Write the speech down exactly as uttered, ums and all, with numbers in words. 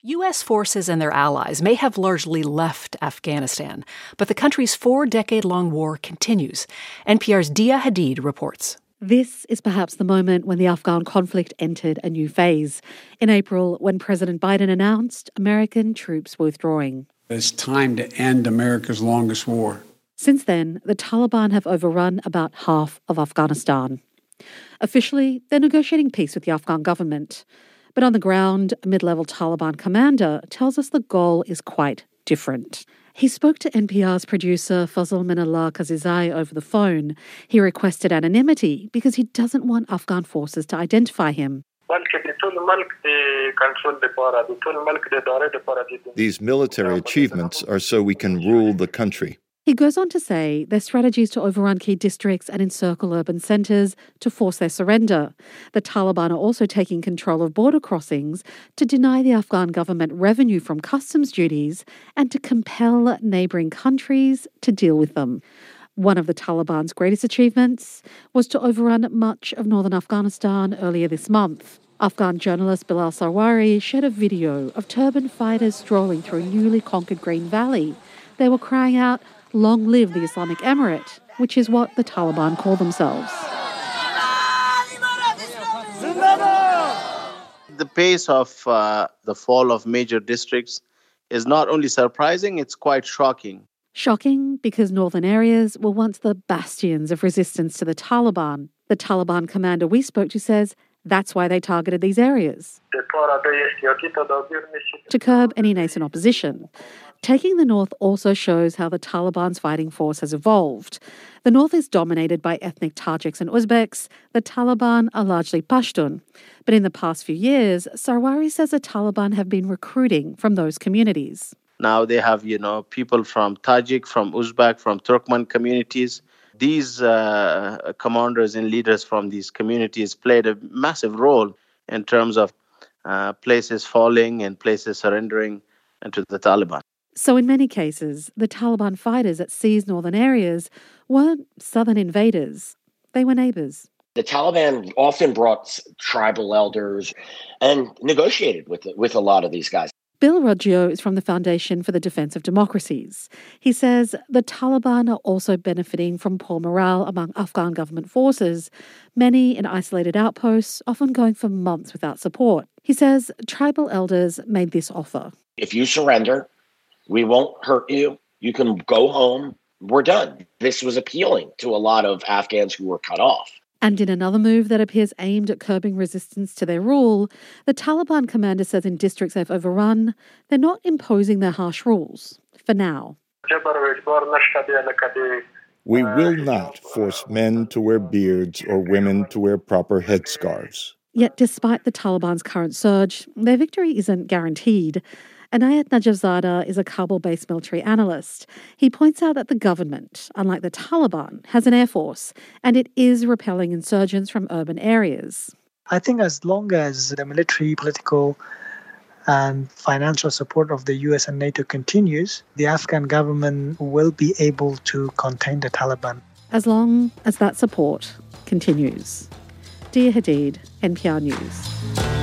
U S forces and their allies may have largely left Afghanistan, but the country's four-decade-long war continues. N P R's Dia Hadid reports. This is perhaps the moment when the Afghan conflict entered a new phase. In April, when President Biden announced American troops were withdrawing. It's time to end America's longest war. Since then, the Taliban have overrun about half of Afghanistan. Officially, they're negotiating peace with the Afghan government. But on the ground, a mid-level Taliban commander tells us the goal is quite different. He spoke to N P R's producer Fazl Minallah Kazizai over the phone. He requested anonymity because he doesn't want Afghan forces to identify him. These military achievements are so we can rule the country. He goes on to say their strategy is to overrun key districts and encircle urban centres to force their surrender. The Taliban are also taking control of border crossings to deny the Afghan government revenue from customs duties and to compel neighbouring countries to deal with them. One of the Taliban's greatest achievements was to overrun much of northern Afghanistan earlier this month. Afghan journalist Bilal Sarwari shared a video of turban fighters strolling through a newly conquered Green Valley. They were crying out, "Long live the Islamic Emirate," which is what the Taliban call themselves. The pace of uh, the fall of major districts is not only surprising, it's quite shocking. Shocking because northern areas were once the bastions of resistance to the Taliban. The Taliban commander we spoke to says that's why they targeted these areas, to curb any nascent opposition. Taking the north also shows how the Taliban's fighting force has evolved. The north is dominated by ethnic Tajiks and Uzbeks. The Taliban are largely Pashtun. But in the past few years, Sarwari says the Taliban have been recruiting from those communities. Now they have, you know, people from Tajik, from Uzbek, from Turkmen communities. These uh, commanders and leaders from these communities played a massive role in terms of uh, places falling and places surrendering to the Taliban. So in many cases, the Taliban fighters that seized northern areas weren't southern invaders. They were neighbours. The Taliban often brought tribal elders and negotiated with with a lot of these guys. Bill Ruggio is from the Foundation for the Defence of Democracies. He says the Taliban are also benefiting from poor morale among Afghan government forces, many in isolated outposts, often going for months without support. He says tribal elders made this offer. If you surrender, we won't hurt you. You can go home. We're done. This was appealing to a lot of Afghans who were cut off. And in another move that appears aimed at curbing resistance to their rule, the Taliban commander says in districts they've overrun, they're not imposing their harsh rules, for now. We will not force men to wear beards or women to wear proper headscarves. Yet despite the Taliban's current surge, their victory isn't guaranteed. Anayat Najafzada is a Kabul-based military analyst. He points out that the government, unlike the Taliban, has an air force, and it is repelling insurgents from urban areas. I think as long as the military, political, and financial support of the U S and NATO continues, the Afghan government will be able to contain the Taliban. As long as that support continues. Dia Hadid, N P R News.